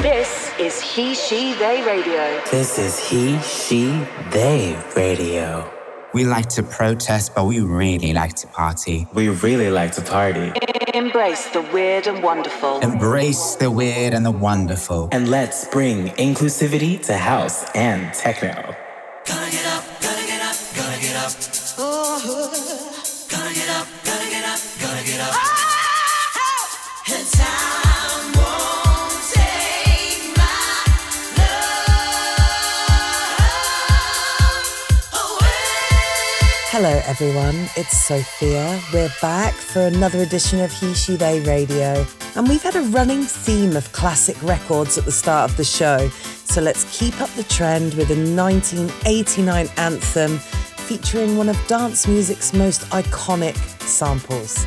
This is He, She, They Radio. This is He, She, They Radio. We like to protest, but we really like to party. We really like to party. Embrace the weird and wonderful. Embrace the weird and the wonderful. And let's bring inclusivity to house and techno. Gonna get up, gonna get up, gonna get up. Oh, gonna get up, gonna get up, gonna get up. Oh, and time won't take my love away. Hello everyone, it's Sophia. We're back for another edition of He, She, They Radio. And we've had a running theme of classic records at the start of the show. So let's keep up the trend with a 1989 anthem featuring one of dance music's most iconic samples.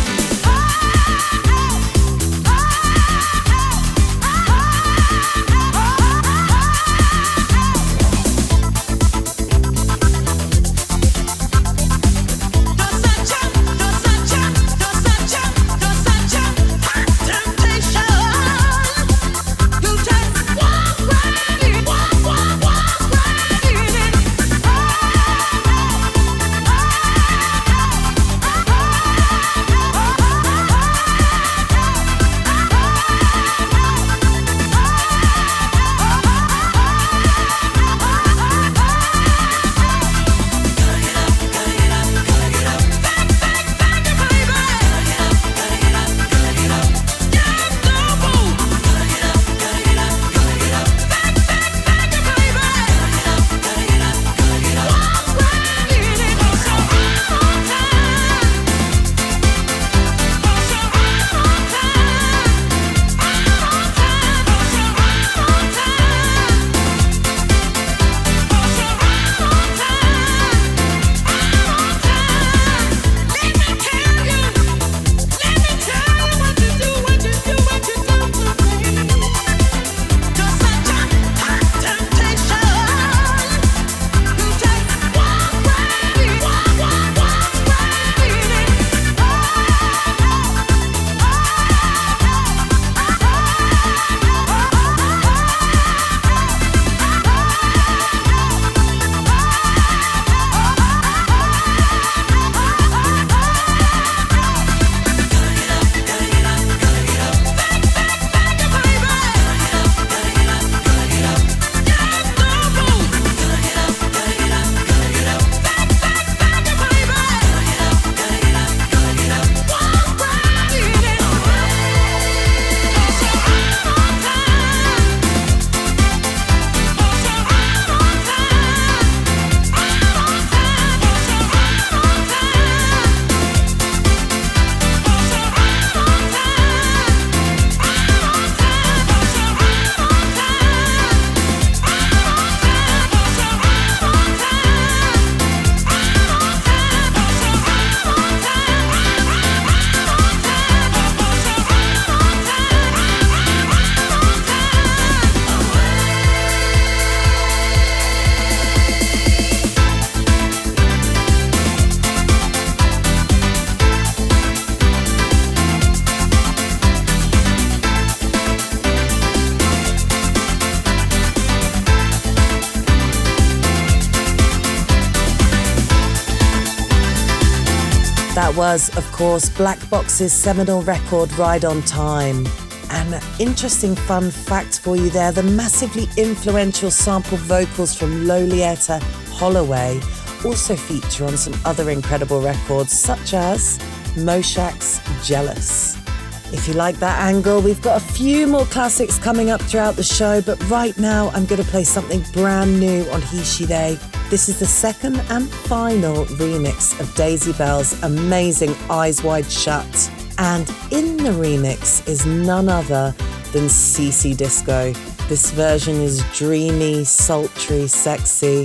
That was, of course, Black Box's seminal record, Ride on Time. An interesting fun fact for you there, the massively influential sample vocals from Lolita Holloway also feature on some other incredible records, such as Moshak's Jealous. If you like that angle, we've got a few more classics coming up throughout the show, but right now I'm going to play something brand new on He, She, They. This is the second and final remix of Daisy Bell's amazing Eyes Wide Shut. And in the remix is none other than CC Disco. This version is dreamy, sultry, sexy.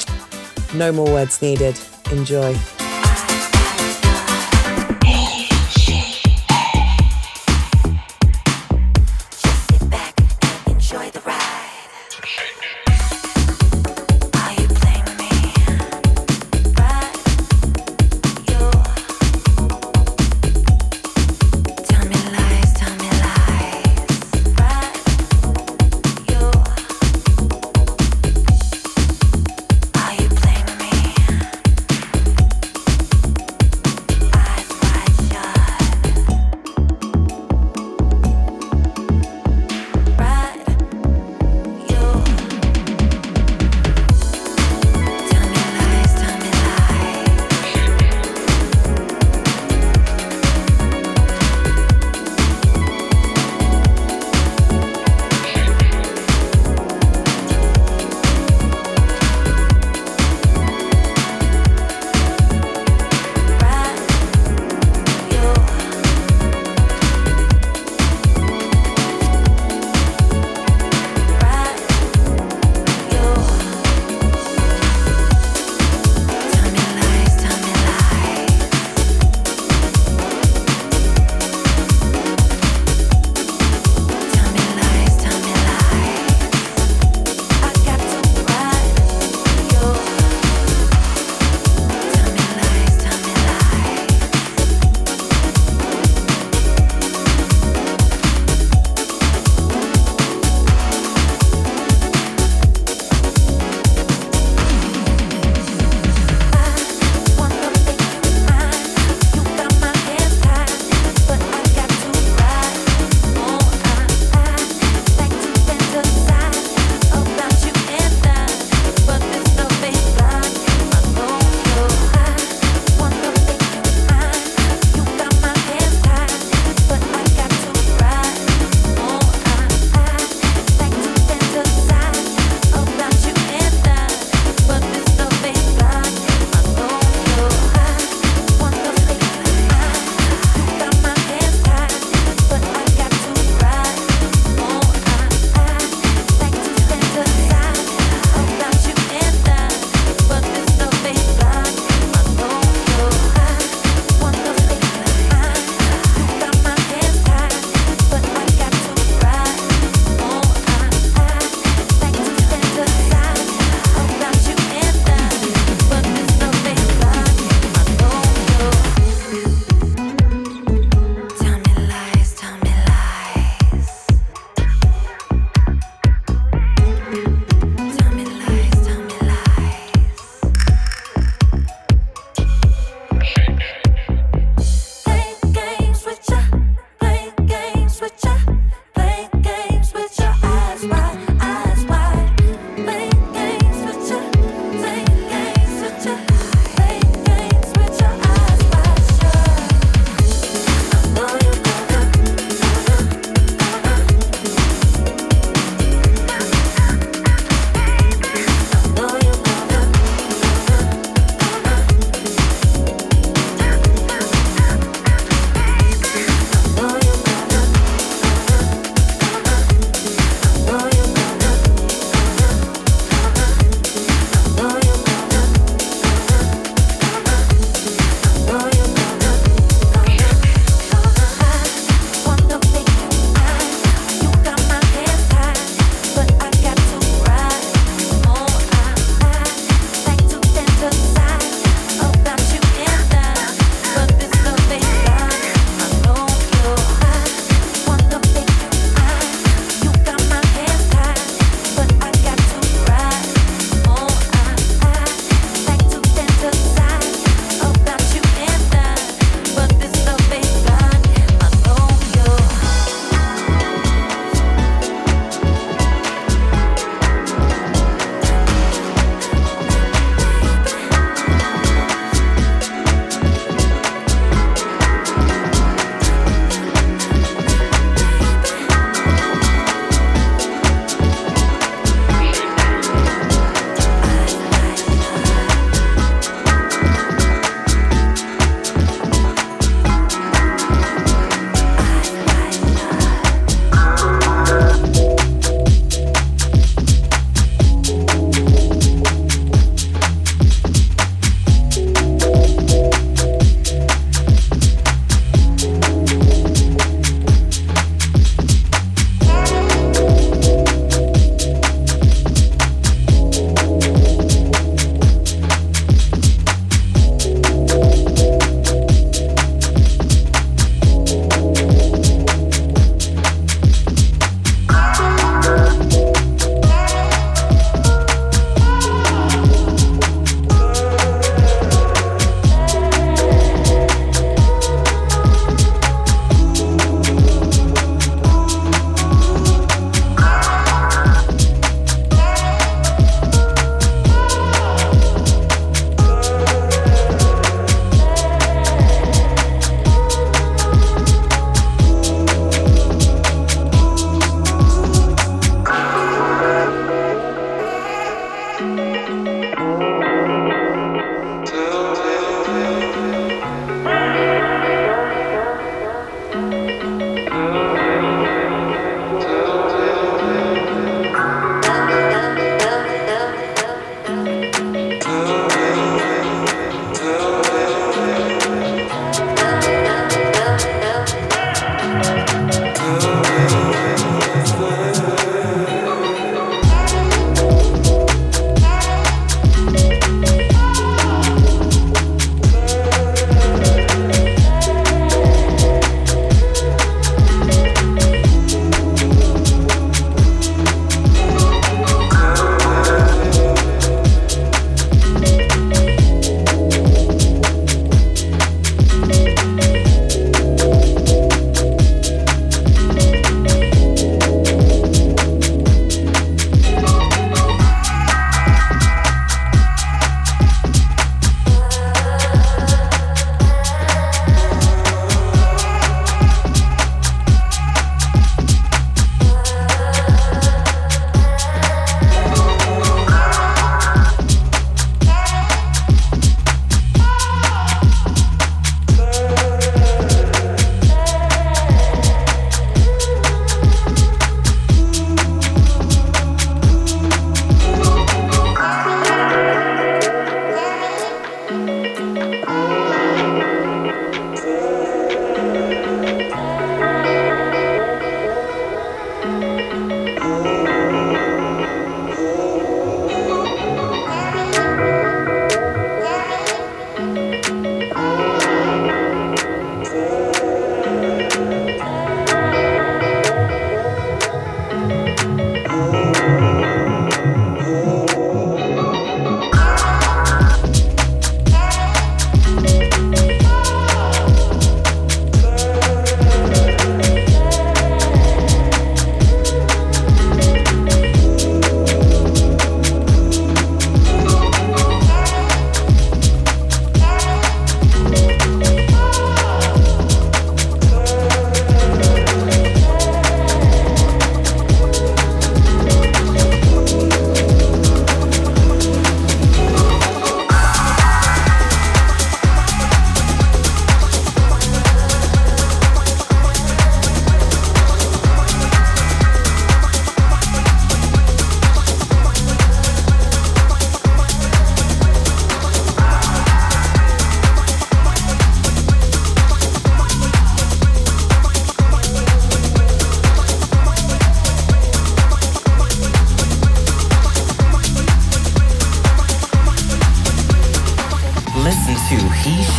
No more words needed. Enjoy.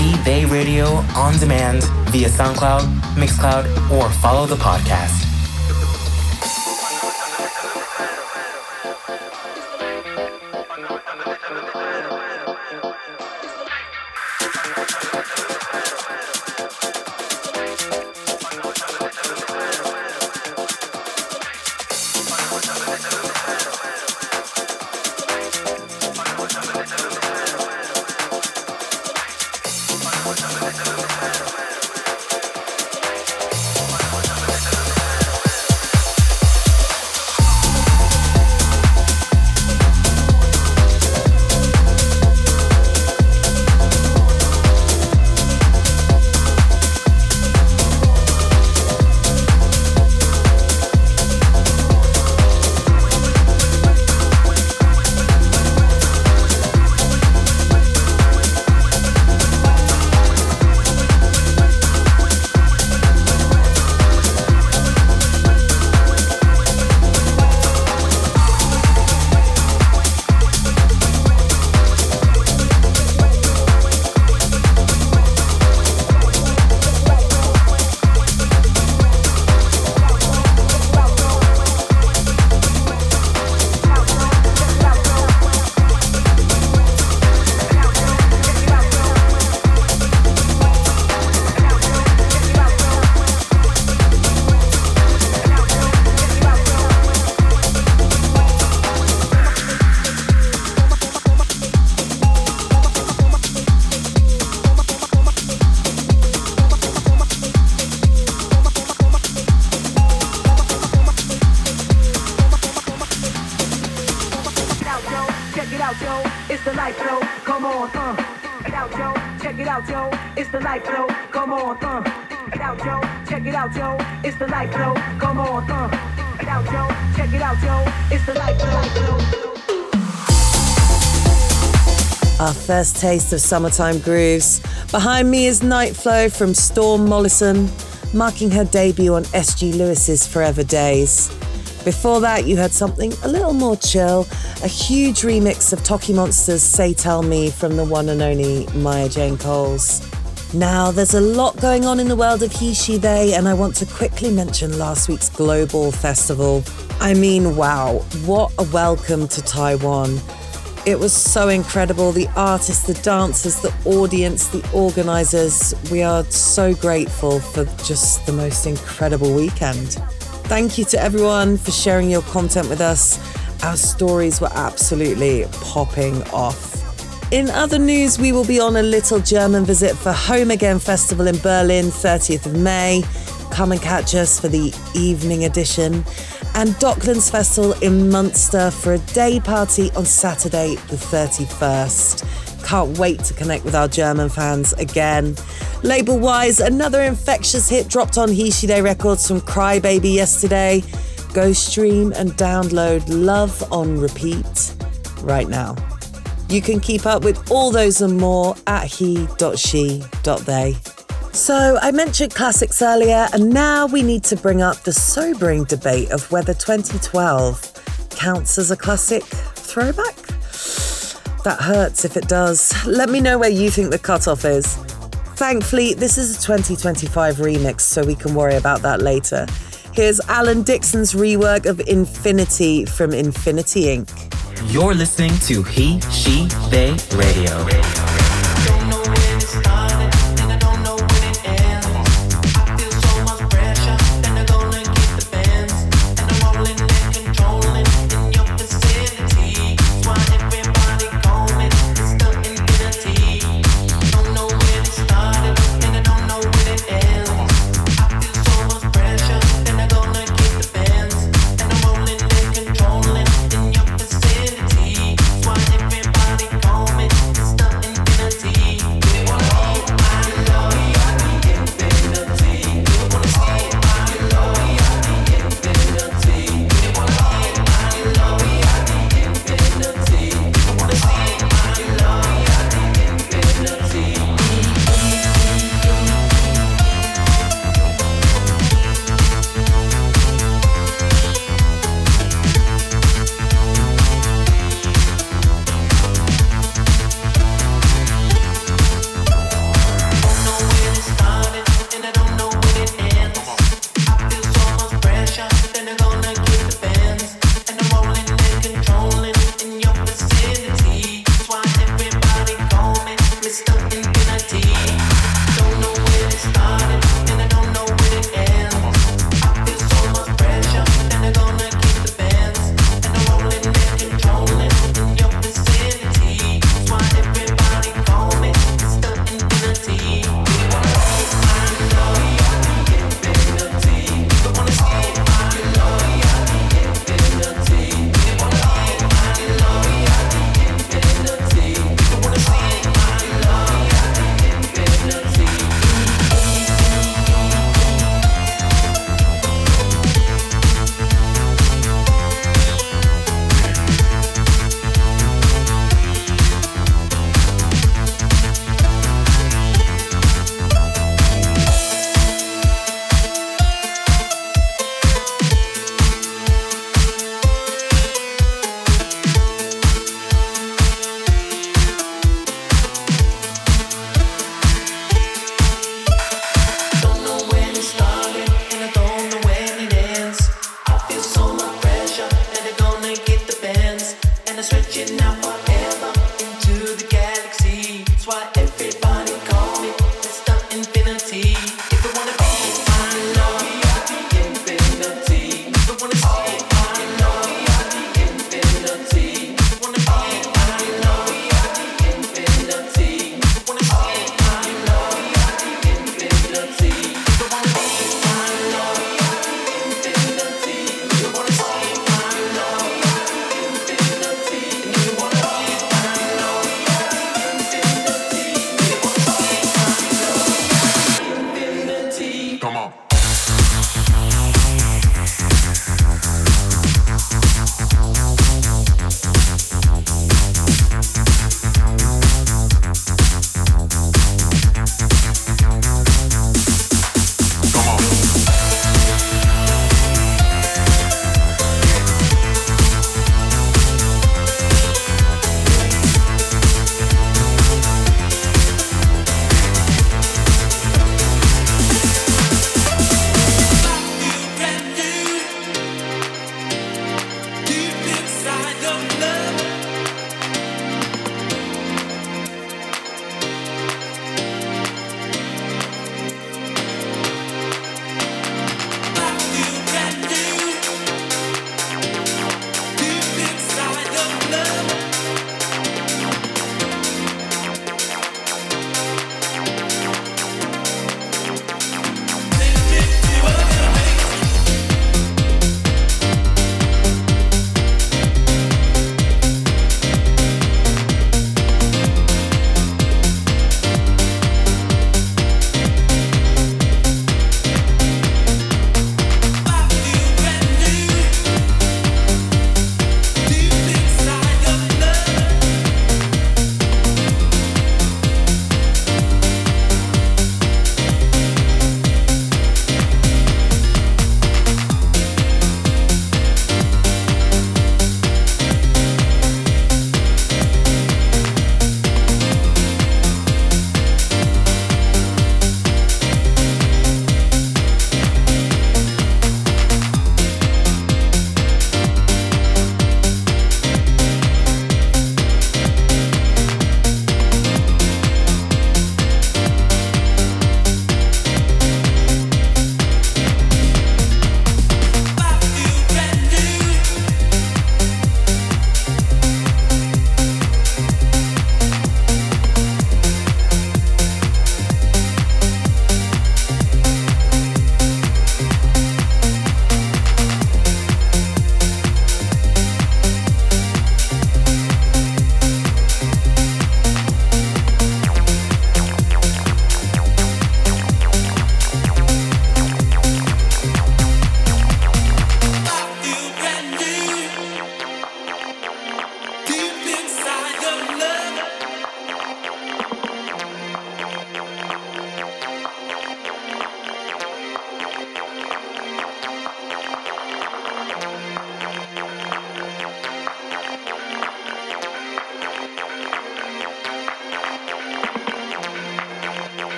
She, They Radio on demand via SoundCloud, Mixcloud, or follow the podcast. Our first taste of summertime grooves. Behind me is Nightflow from Storm Mollison, marking her debut on SG Lewis's Forever Days. Before that, you heard something a little more chill, a huge remix of Toki Monster's Say Tell Me from the one and only Maya Jane Coles. Now, there's a lot going on in the world of he, she, they, and I want to quickly mention last week's Global Festival. I mean, wow, what a welcome to Taiwan. It was so incredible. The artists, the dancers, the audience, the organisers. We are so grateful for just the most incredible weekend. Thank you to everyone for sharing your content with us. Our stories were absolutely popping off. In other news, we will be on a little German visit for Home Again Festival in Berlin, 30th of May. Come and catch us for the evening edition. And Docklands Festival in Munster for a day party on Saturday the 31st. Can't wait to connect with our German fans again. Label-wise, another infectious hit dropped on He She They Records from Crybaby yesterday. Go stream and download Love on Repeat right now. You can keep up with all those and more at he.she.they. So I mentioned classics earlier, and now we need to bring up the sobering debate of whether 2012 counts as a classic throwback. That hurts if it does. Let me know where you think the cutoff is. Thankfully, this is a 2025 remix, so we can worry about that later. Here's Alan Dixon's rework of Infinity from Infinity Inc. You're listening to He, She, They Radio. Everybody coming, stuck in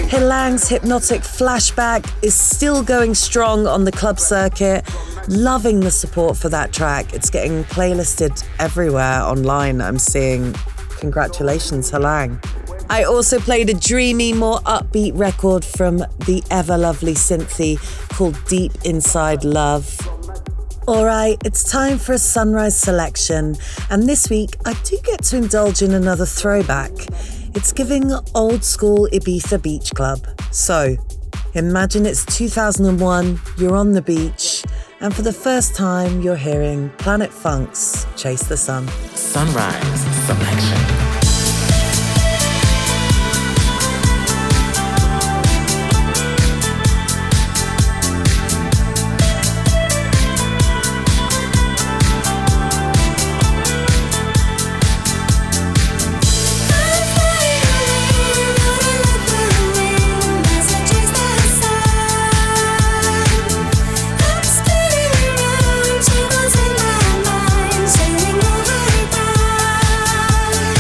Hilang's Hypnotic Flashback is still going strong on the club circuit. Loving the support for that track. It's getting playlisted everywhere online, I'm seeing. Congratulations, Hilang. I also played a dreamy, more upbeat record from the ever-lovely Cynthia called Deep Inside Love. All right, it's time for a sunrise selection, and this week I do get to indulge in another throwback. It's giving old school Ibiza Beach Club. So, imagine it's 2001, you're on the beach, and for the first time you're hearing Planet Funk's Chase the Sun. Sunrise Selection. Sailing over the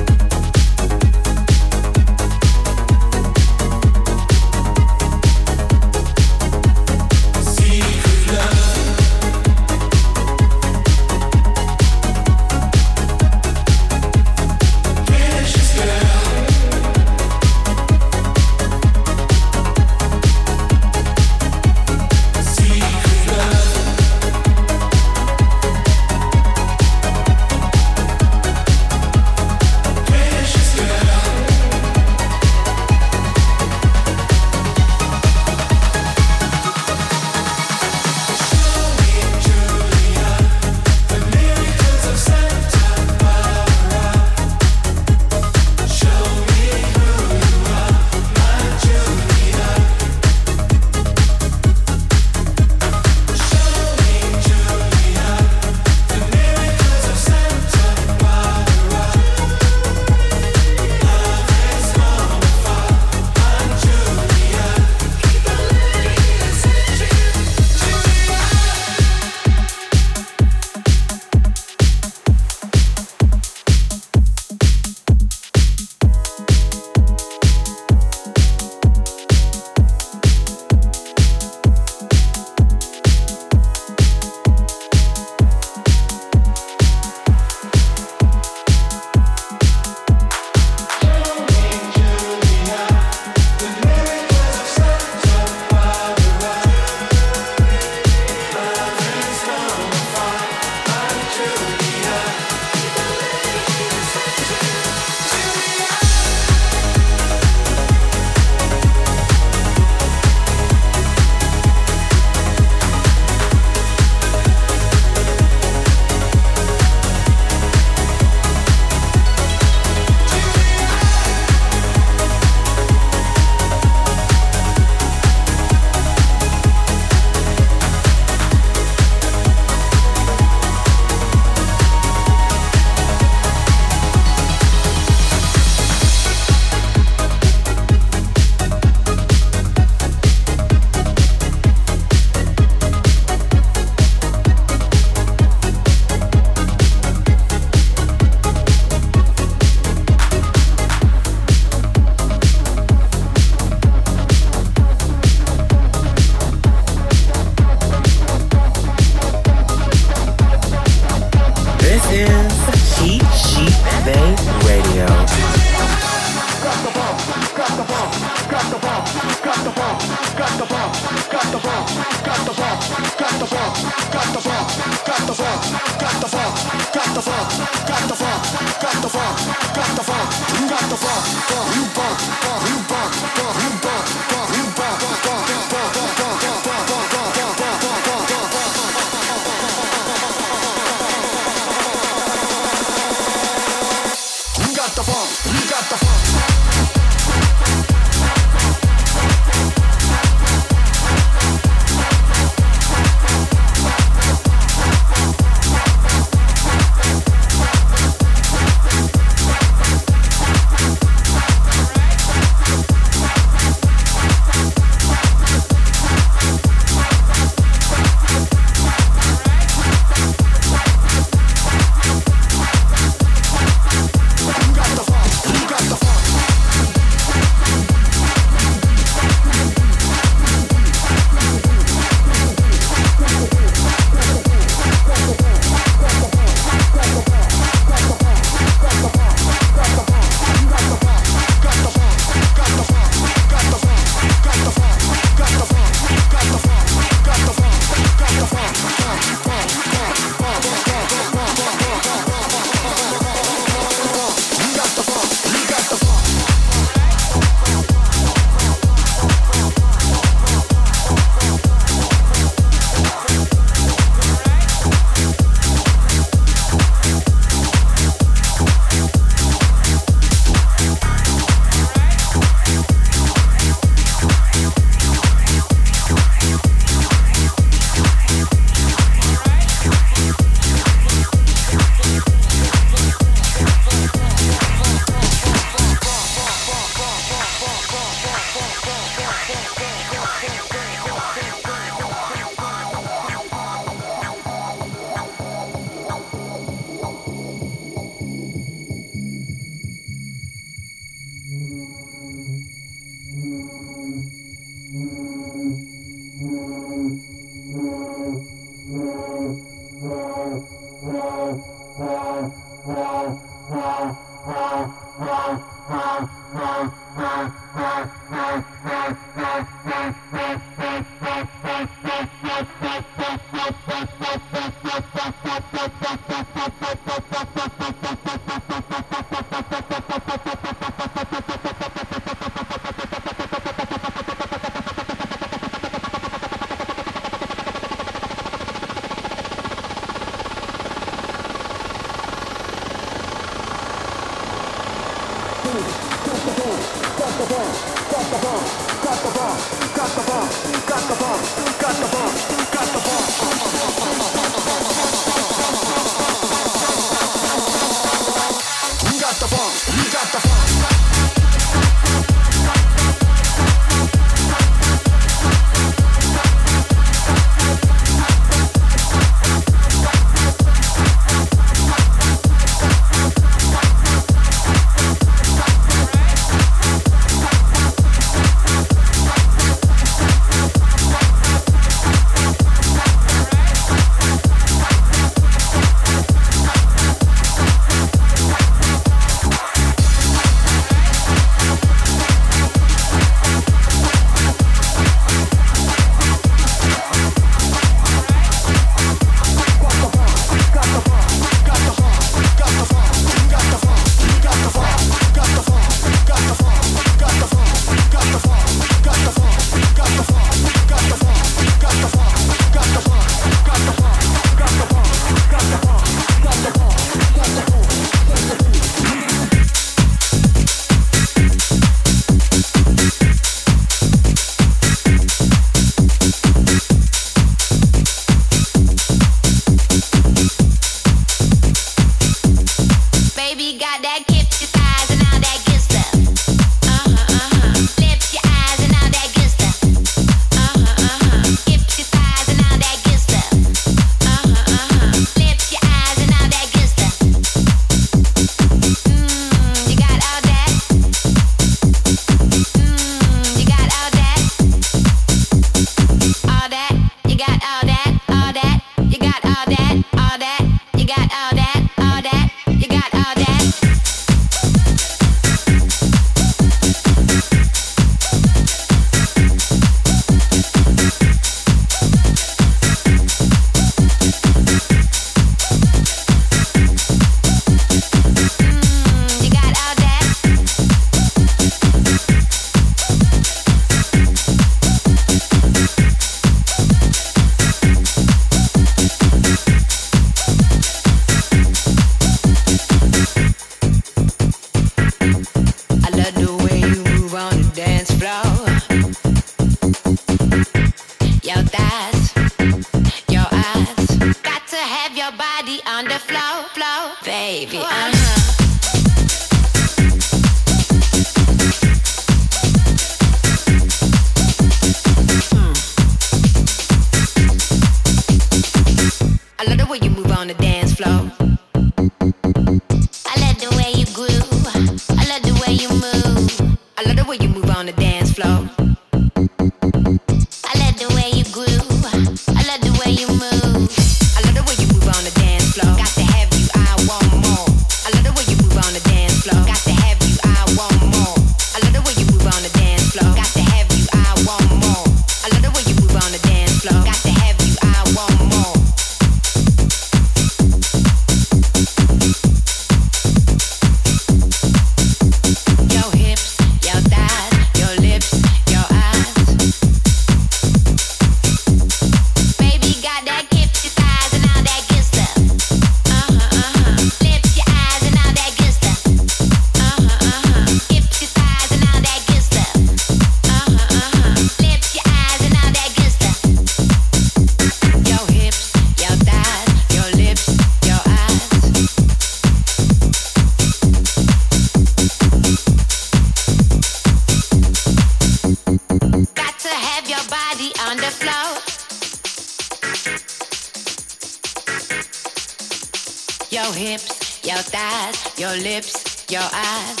your hips, your thighs, your lips, your eyes.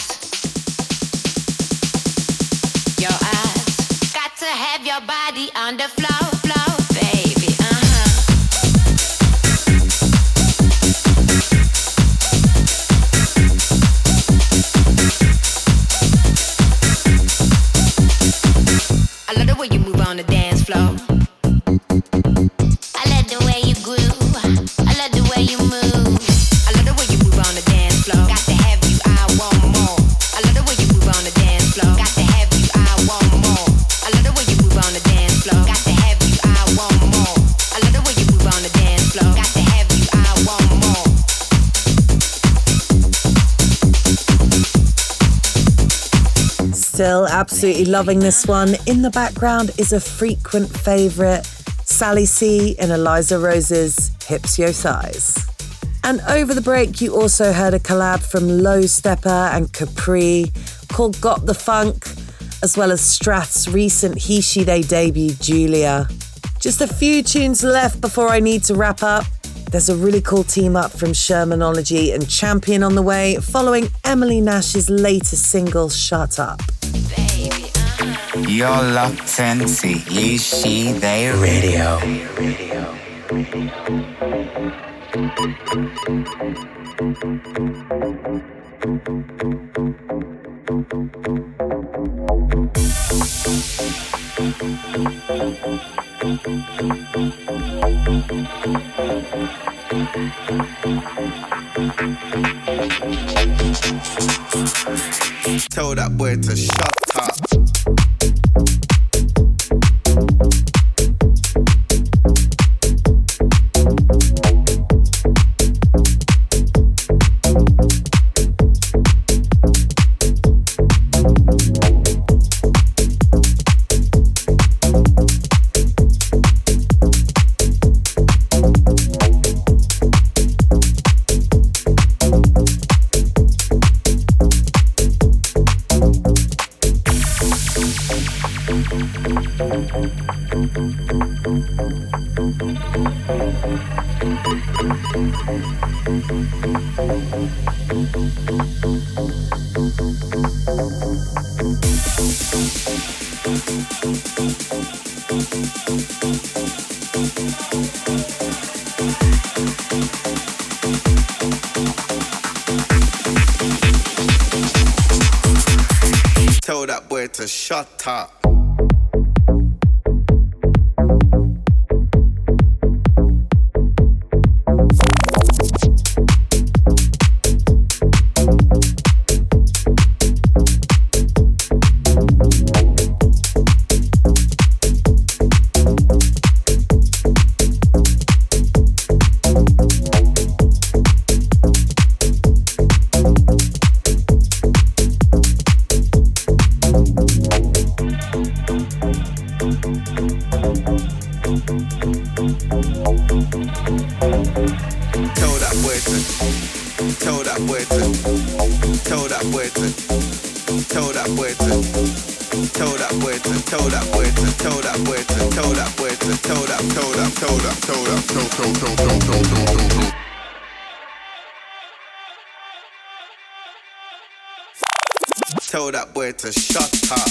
Your eyes. Got to have your body on the floor, floor, baby. I love the way you move on the dance floor. I love the way you groove. I love the way you move. I love the way you move on the dance floor. Got to have you, I want more. I love the way you move on the dance floor. Got to have you, I want more. I love the way you move on the dance floor. Got to have you, I want more. I love the way you move on the dance floor. Got to have you, I want more. Still absolutely loving this one. In the background is a frequent favourite, Sally C and Eliza Rose's Hips Yo Thighs. And over the break, you also heard a collab from Low Stepper and Capri called Got the Funk, as well as Strath's recent He She They debut, Julia. Just a few tunes left before I need to wrap up. There's a really cool team up from Shermanology and Champion on the way, following Emily Nash's latest single, Shut Up. You're locked into He She They Radio. Tell that boy to shut up. Tell that boy to shut up. Tell that boy to shut up.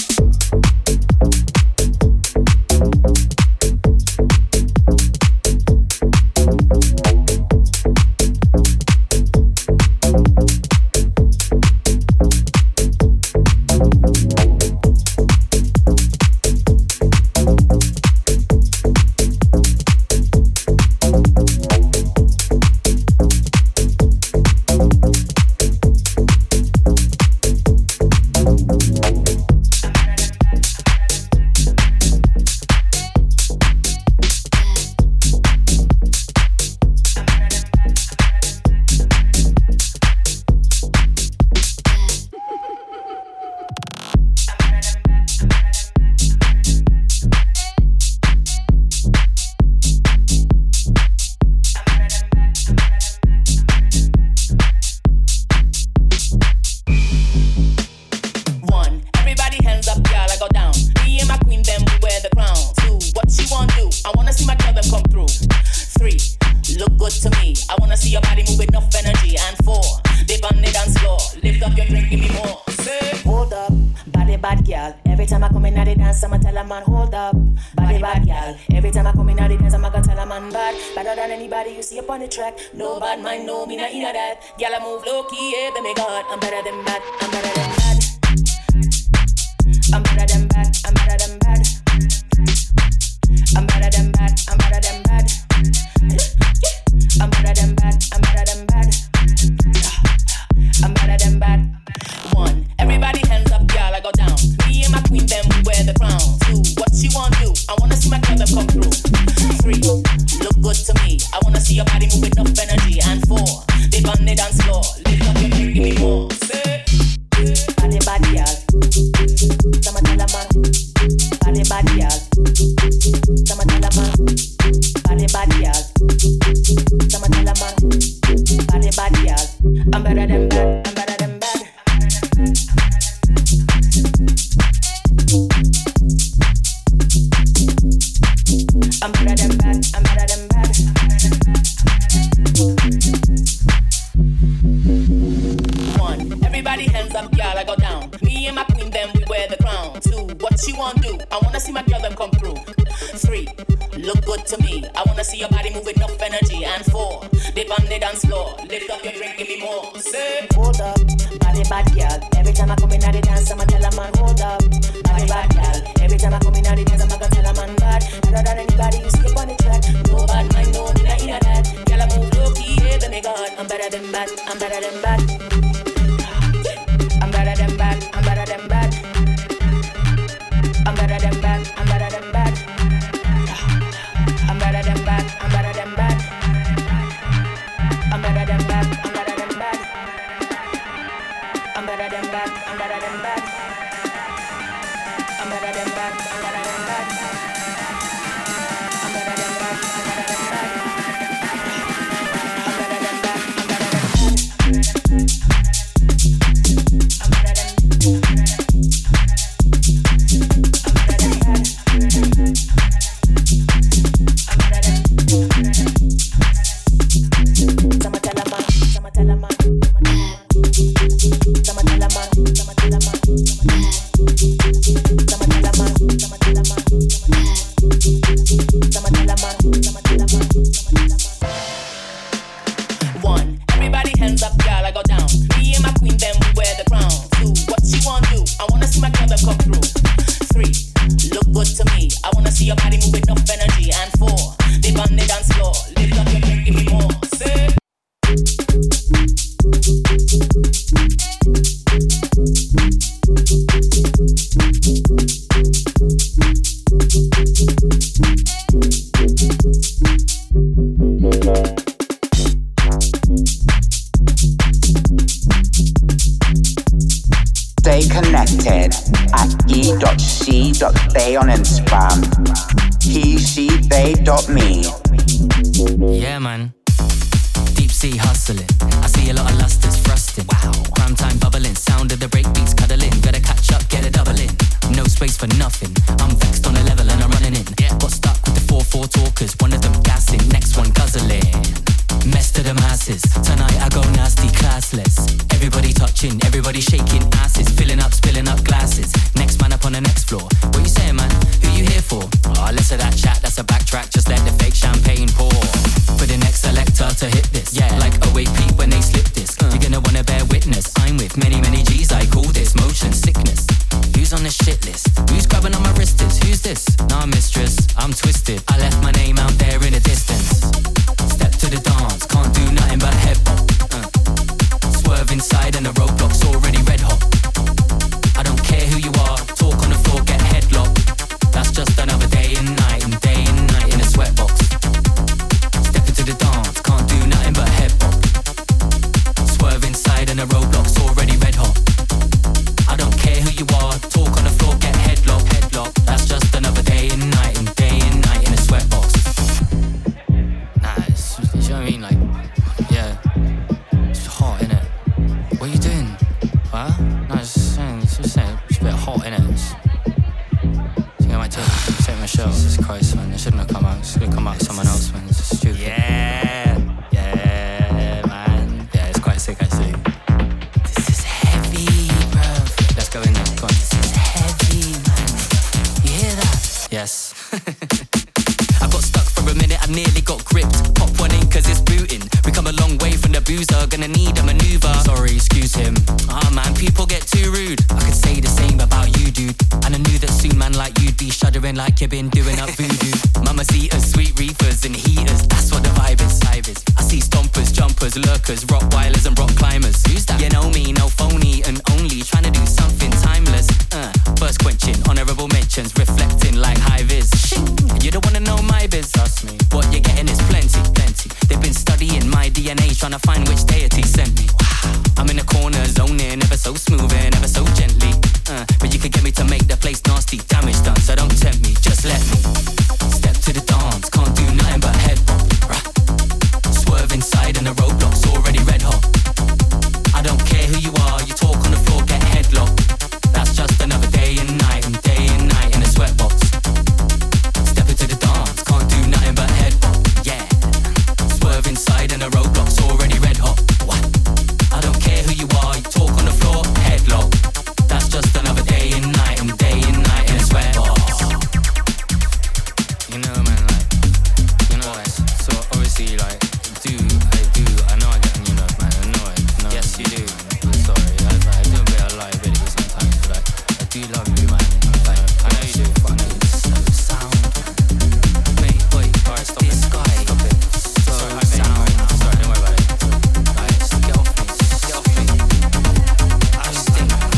a man, hold up. Body bad, girl. Every time I come in out the dance, I'm gonna tell a man bad. Better than anybody you see up on the track. No bad mind, no, me not inna that. Girl, I move low key, yeah, baby God. I'm better than bad, I'm better than bad. I'm better than bad, I'm better than bad. I'm better than bad, I'm better than bad. I'm better than bad, I'm better than bad. I'm better than bad. 1, everybody hands up, y'all, I go down. Me and my queen, then we wear the crown. 2, what you want to do? I wanna see my girl them come through. 3, look good to me. I wanna see your body move with enough energy. And 4, they on the dance floor. Lift up your drink, give me more. Say, body bad, y'all. Someone tell a man, body bad, y'all. Someone tell a man, body bad, y'all. Someone tell a man, body bad, y'all. I'm better than bad, I'm better than bad. I'm better than bad, I'm better than bad. 1, everybody hands up, y'all, I go down. Me and my queen, then we wear the crown. 2, what you want to do? I wanna see my girl them come through. 3, look good to me. I wanna see your body move with enough energy. And 4, dip on the dance floor. Lift up your drink, give me more. Say, hold up, body bad girl. Every time I come in at the dance, I'ma tell a man, hold up, body bad girl. Every time I come in at the dance, I'ma tell a man bad. Better than anybody you skip on the track. No bad mind, no, me not inna that. Girl, I move low key, yeah, baby God. I'm better than bad, I'm better than bad. I'm better than bad, I'm better than bad. I'm better than bad, I'm better than bad. I'm better than bad, I'm better than bad. I'm better than bad, I'm better than bad. I'm better than bad, I'm better than bad. I'm better than bad, I'm better than bad. I'm better than bad, I'm better than bad. I'm better than bad, I'm better than bad. I'm better than he.she.they on Instagram. he.she.they.me. Yeah, man. Deep sea hustling. I see a lot of lusters thrusting. Wow. Prime time bubbling. Sound of the breakbeats cuddling. Gotta catch up, get a double in. No space for nothing. I'm vexed on a level and I'm running in. Got stuck with the 4-4 talkers. One of them gassing, next one guzzling. Mess to the masses. Tonight I go nasty, classless. Everybody touching, everybody shaking asses. Filling up, spilling up glasses. Next man up on the next floor. What you saying, man? Who you here for? Oh, less of that chat, that's a backtrack. Just let the fake champagne pour. For the next selector to hit this. Yeah, like away peep when they slip this. You're gonna wanna bear witness. I'm with many, many G's. I call this motion sickness. Who's on the shit list? Who's grabbing on my wristers? Who's this? Nah, mistress, I'm twisted. I left my name out there in the distance. Step to the dance, can't do nothing but head bop. Swerve inside and the roadblock's already red hot. I don't care who you are, talk on the floor, get headlocked. That's just another day and night in a sweatbox. Step into the dance, can't do nothing but head bop. Swerve inside and the roadblock's already red hot. I don't care who you are, talk on the floor, get headlocked. That's just another day and night in a sweatbox. Nah, it's, you know what I mean? Like, yeah, it's hot, innit? What are you doing? Huh? No, it's just a bit hot, innit? I think I might take my shirt off. Jesus Christ, man, it shouldn't have come out. It should have come out someone else, man. It's stupid. Yeah, man. Yeah, it's quite sick, actually. This is heavy, bruv. Let's go in there, go on. This is heavy, man. You hear that? Yes. I got stuck for a minute, I nearly got gripped. Pop one in cause it's booting. We come a long way from the boozer, gonna need a maneuver. Sorry, excuse him. Man, people get too rude. I could say the same about you, dude. And I knew that soon, man, like you'd be shuddering like you've been doing up voodoo. Mamacitas, sweet reefers and heaters, that's what the vibe is. I see stompers, jumpers, lurkers, rottweilers and rock climbers. Who's that? You know me, no phony and only trying to do something timeless. First quenching, honourable mentions, reflecting like high vis. You don't wanna know my biz, trust me. What you're getting is plenty. They've been studying my DNA, trying to find which deity sent me. I'm in the corner, zoning, ever so smooth and ever so gently. But you could get me to make the place nasty, damage done, so don't tempt me, just let me step to the dance, can't do nothing but head bop. Swerve inside and the roadblock's already red hot. I don't care who you are, you talk on the floor, get headlocked. That's just another day and night in a sweatbox. Step into the dance, can't do nothing but head bop. Yeah, swerve inside and the roadblock's already red hot. What? I don't care who you are, you talk on the floor, headlock. That's just another day and night in a sweatbox. You know, man, like, so obviously, like, I know I get on your nerves, man, I know it. Yes, you do, man. I'm sorry, I do a bit of liability sometimes, but like, I do love you, man. Like, I know you do. It's so sound, man. Wait, alright, stop this it. Guy, stop it. So sound. Sorry, don't worry about it. Like, just get off me. I just think, man.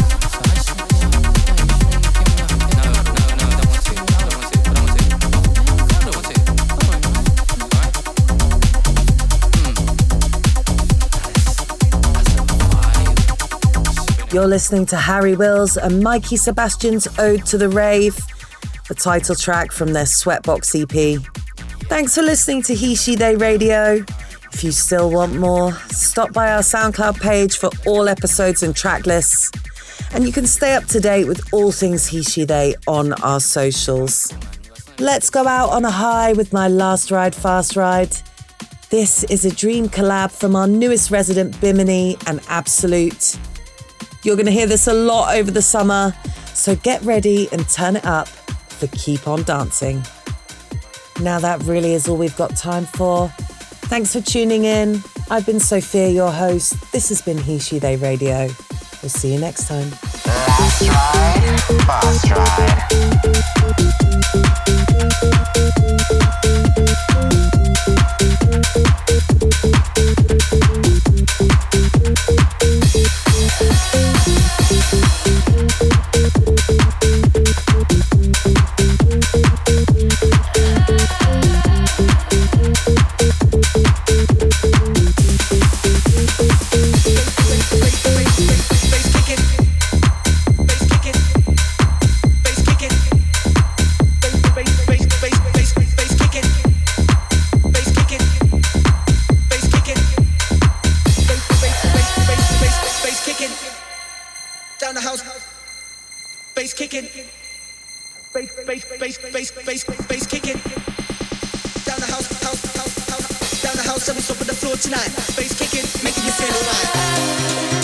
You're listening to Harry Wills and Mikey Sebastian's Ode to the Rave, the title track from their Sweatbox EP. Thanks for listening to He, She, They Radio. If you still want more, stop by our SoundCloud page for all episodes and track lists. And you can stay up to date with all things He, She, They on our socials. Let's go out on a high with my last ride, Fast Ride. This is a dream collab from our newest resident, Bimini and Absolute. You're going to hear this a lot over the summer, so get ready and turn it up for Keep On Dancing. Now that really is all we've got time for. Thanks for tuning in. I've been Sophia, your host. This has been He, She, They Radio. We'll see you next time. Last ride, fast ride. Bass kicking down the house, down the house. Let me open the floor tonight. Bass kicking, making you feel alright.